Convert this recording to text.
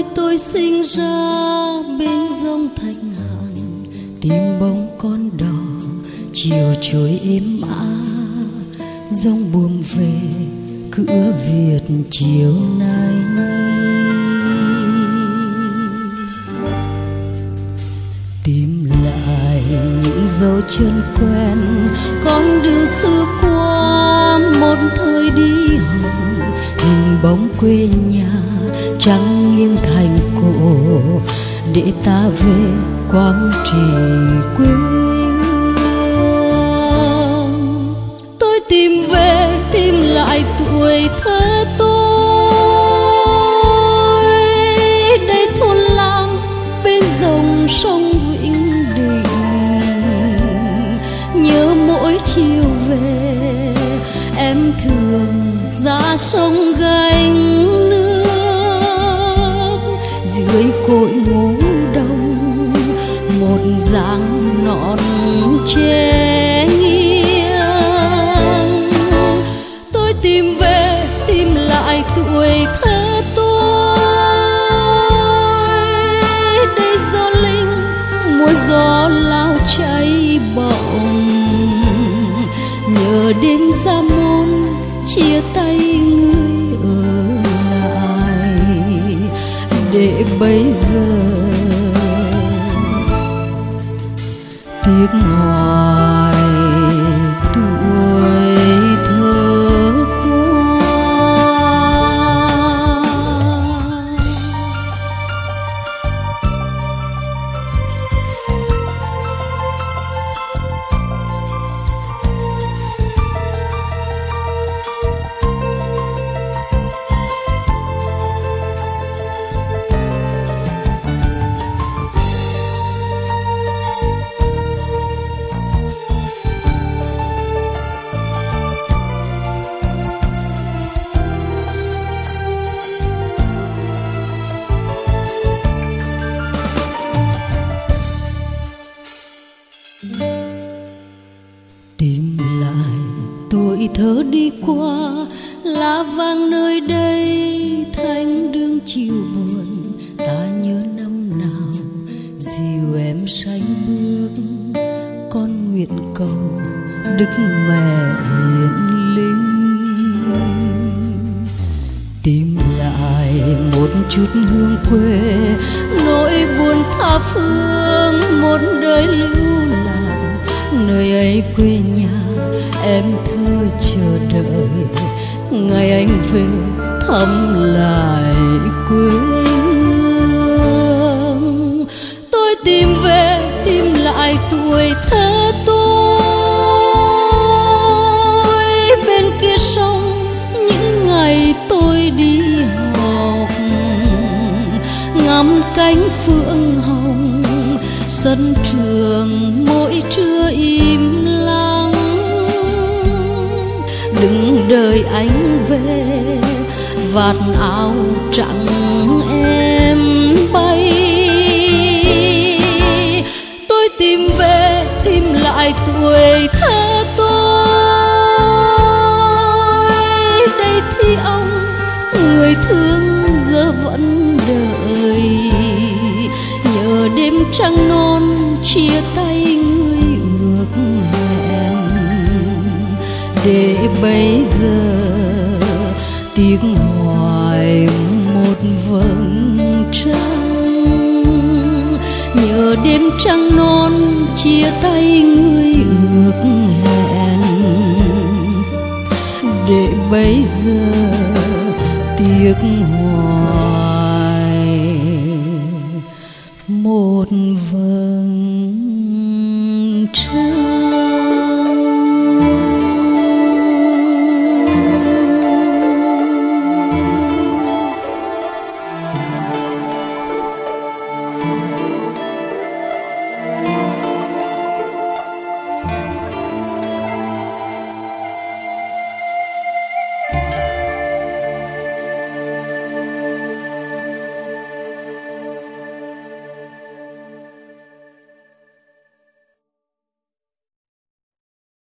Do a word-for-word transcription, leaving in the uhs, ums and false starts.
nơi tôi sinh ra bên dòng Thanh Hàn, tìm bóng con đò chiều trôi êm ả, dòng buông về cửa Việt chiều nay. Tìm lại những dấu chân quen, con đường xưa qua một thời đi học, hình bóng quê nhà trắng nghiêng thành cổ để ta về quang trị quê hương. Tôi tìm về, tìm lại tuổi thơ tôi, đây thôn làng bên dòng sông Vĩnh Định. Nhớ mỗi chiều về em thường ra sông gánh nước, dưới cội ngô đông một dáng non che nghiêng. Tôi tìm về, tìm lại tuổi thơ tôi, đây gió linh mùa gió lao cháy bỏng. Nhớ đêm ra môn chia tay người ở lại, để bây giờ tiếc hoài tuổi thơ qua. Tìm lại tuổi thơ đi qua, lá vàng nơi đây thanh đường chiều buồn. Ta nhớ năm nào dìu em sánh bước, con nguyện cầu Đức Mẹ hiển linh. Tìm lại một chút hương quê, nỗi buồn tha phương một đời lưu lạc. Nơi ấy quê nhà em thơ chờ đợi, ngày anh về thăm lại quê hương. Tôi tìm về, tìm lại tuổi thơ tôi, bên kia sông những ngày tôi đi học, ngắm cánh phượng hồng sân trường mỗi trưa im lặng. Đừng đợi anh về vạt áo trắng em bay. Tôi tìm về, tìm lại tuổi thơ tôi, đây thì ông người thương giờ vẫn đợi. Nhớ đêm trăng non chia tay người ước hẹn, để bây giờ tiếc hoài một vầng trăng. Nhớ đêm trăng non chia tay người ước hẹn, để bây giờ tiếc hoài